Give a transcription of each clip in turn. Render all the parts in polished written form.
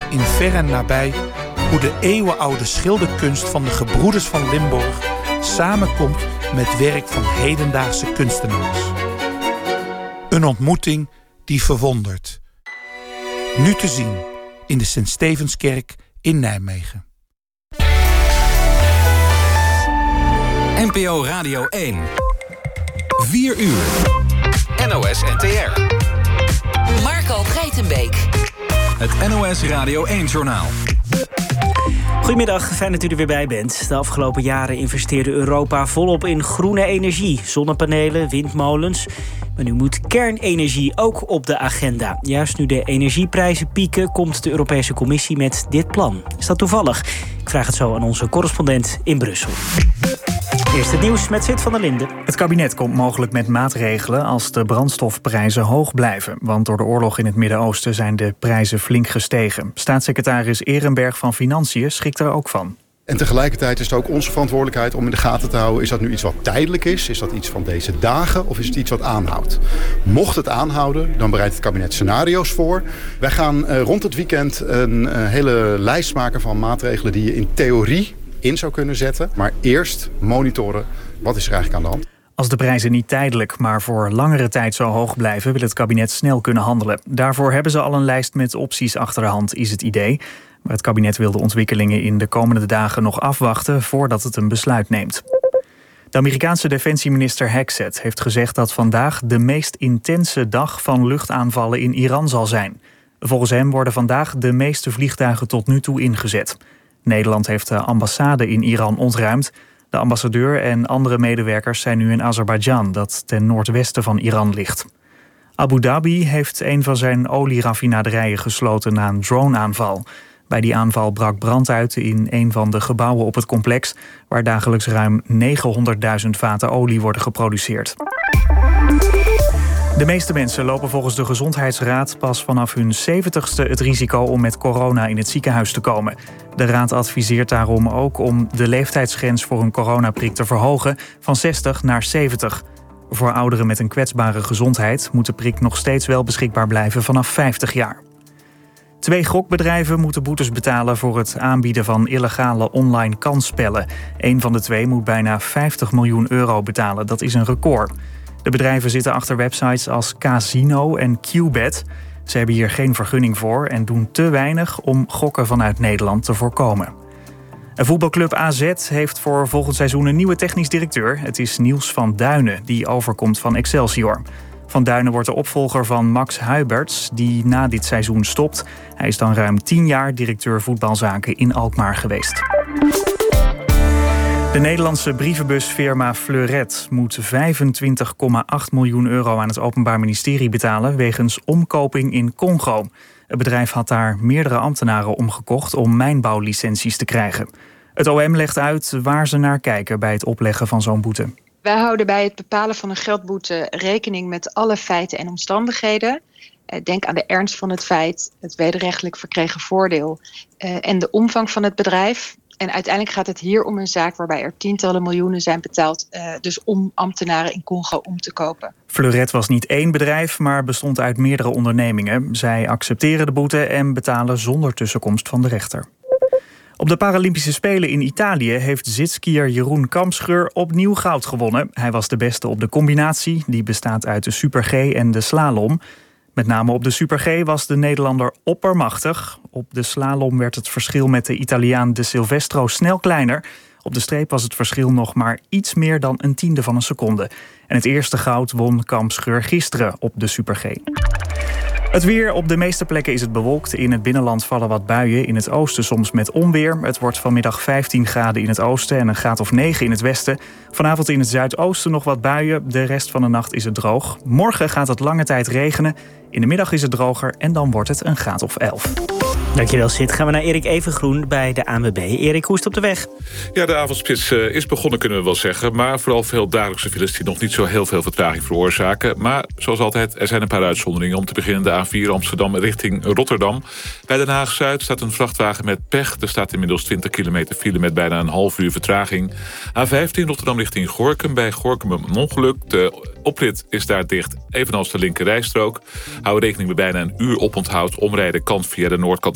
in ver en nabij hoe de eeuwenoude schilderkunst van de gebroeders van Limburg samenkomt met werk van hedendaagse kunstenaars. Een ontmoeting die verwondert. Nu te zien in de Sint-Stevenskerk in Nijmegen. NPO Radio 1. 4 uur. NOS NTR. Marco Geitenbeek. Het NOS Radio 1-journaal. Goedemiddag, fijn dat u er weer bij bent. De afgelopen jaren investeerde Europa volop in groene energie. Zonnepanelen, windmolens. Maar nu moet kernenergie ook op de agenda. Juist nu de energieprijzen pieken, komt de Europese Commissie met dit plan. Is dat toevallig? Ik vraag het zo aan onze correspondent in Brussel. Eerst het nieuws met Zit van der Linden. Het kabinet komt mogelijk met maatregelen als de brandstofprijzen hoog blijven. Want door de oorlog in het Midden-Oosten zijn de prijzen flink gestegen. Staatssecretaris Ehrenberg van Financiën schrikt er ook van. En tegelijkertijd is het ook onze verantwoordelijkheid om in de gaten te houden. Is dat nu iets wat tijdelijk is? Is dat iets van deze dagen? Of is het iets wat aanhoudt? Mocht het aanhouden, dan bereidt het kabinet scenario's voor. Wij gaan rond het weekend een hele lijst maken van maatregelen die je in theorie in zou kunnen zetten. Maar eerst monitoren, wat is er eigenlijk aan de hand? Als de prijzen niet tijdelijk, maar voor langere tijd zo hoog blijven, wil het kabinet snel kunnen handelen. Daarvoor hebben ze al een lijst met opties achter de hand, is het idee. Maar het kabinet wil de ontwikkelingen in de komende dagen nog afwachten voordat het een besluit neemt. De Amerikaanse defensieminister Hexet heeft gezegd dat vandaag de meest intense dag van luchtaanvallen in Iran zal zijn. Volgens hem worden vandaag de meeste vliegtuigen tot nu toe ingezet. Nederland heeft de ambassade in Iran ontruimd. De ambassadeur en andere medewerkers zijn nu in Azerbeidzjan, dat ten noordwesten van Iran ligt. Abu Dhabi heeft een van zijn olieraffinaderijen gesloten na een droneaanval. Bij die aanval brak brand uit in een van de gebouwen op het complex, waar dagelijks ruim 900.000 vaten olie worden geproduceerd. De meeste mensen lopen volgens de Gezondheidsraad pas vanaf hun 70ste het risico om met corona in het ziekenhuis te komen. De raad adviseert daarom ook om de leeftijdsgrens voor een coronaprik te verhogen van 60 naar 70. Voor ouderen met een kwetsbare gezondheid moet de prik nog steeds wel beschikbaar blijven vanaf 50 jaar. 2 gokbedrijven moeten boetes betalen voor het aanbieden van illegale online kansspellen. Eén van de 2 moet bijna 50 miljoen euro betalen. Dat is een record. De bedrijven zitten achter websites als Casino en Qbet. Ze hebben hier geen vergunning voor en doen te weinig om gokken vanuit Nederland te voorkomen. En voetbalclub AZ heeft voor volgend seizoen een nieuwe technisch directeur. Het is Niels van Duinen, die overkomt van Excelsior. Van Duinen wordt de opvolger van Max Huiberts, die na dit seizoen stopt. Hij is dan ruim 10 jaar directeur voetbalzaken in Alkmaar geweest. De Nederlandse brievenbusfirma Fleuret moet 25,8 miljoen euro aan het Openbaar Ministerie betalen wegens omkoping in Congo. Het bedrijf had daar meerdere ambtenaren omgekocht om mijnbouwlicenties te krijgen. Het OM legt uit waar ze naar kijken bij het opleggen van zo'n boete. Wij houden bij het bepalen van een geldboete rekening met alle feiten en omstandigheden. Denk aan de ernst van het feit, het wederrechtelijk verkregen voordeel en de omvang van het bedrijf. En uiteindelijk gaat het hier om een zaak waarbij er tientallen miljoenen zijn betaald, dus om ambtenaren in Congo om te kopen. Fleuret was niet één bedrijf, maar bestond uit meerdere ondernemingen. Zij accepteren de boete en betalen zonder tussenkomst van de rechter. Op de Paralympische Spelen in Italië heeft zitskier Jeroen Kampscheur opnieuw goud gewonnen. Hij was de beste op de combinatie, die bestaat uit de Super G en de slalom. Met name op de Super G was de Nederlander oppermachtig. Op de slalom werd het verschil met de Italiaan De Silvestro snel kleiner. Op de streep was het verschil nog maar iets meer dan een tiende van een seconde. En het eerste goud won Kampscheur gisteren op de Super G. Het weer. Op de meeste plekken is het bewolkt. In het binnenland vallen wat buien. In het oosten soms met onweer. Het wordt vanmiddag 15 graden in het oosten en een graad of 9 in het westen. Vanavond in het zuidoosten nog wat buien. De rest van de nacht is het droog. Morgen gaat het lange tijd regenen. In de middag is het droger en dan wordt het een graad of 11. Dankjewel, Sid. Gaan we naar Erik Evengroen bij de ANWB. Erik, hoe is het op de weg? Ja, de avondspits is begonnen, kunnen we wel zeggen. Maar vooral veel dagelijkse files die nog niet zo heel veel vertraging veroorzaken. Maar zoals altijd, er zijn een paar uitzonderingen. Om te beginnen de A4 Amsterdam richting Rotterdam. Bij Den Haag-Zuid staat een vrachtwagen met pech. Er staat inmiddels 20 kilometer file met bijna een half uur vertraging. A15 Rotterdam richting Gorinchem. Bij Gorinchem een ongeluk. De oprit is daar dicht, evenals de linker rijstrook. Hou rekening met bijna een uur oponthoud. Omrijden kan via de noordkant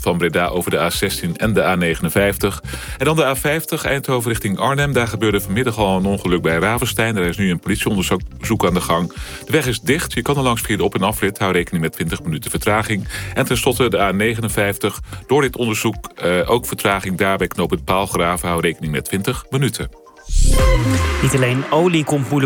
van Breda over de A16 en de A59. En dan de A50 Eindhoven richting Arnhem. Daar gebeurde vanmiddag al een ongeluk bij Ravenstein. Er is nu een politieonderzoek aan de gang. De weg is dicht. Je kan er langs via de op- en afrit. Hou rekening met 20 minuten vertraging. En tenslotte de A59. Door dit onderzoek ook vertraging daar bij knooppunt Paalgraven. Hou rekening met 20 minuten. Niet alleen olie komt moeilijk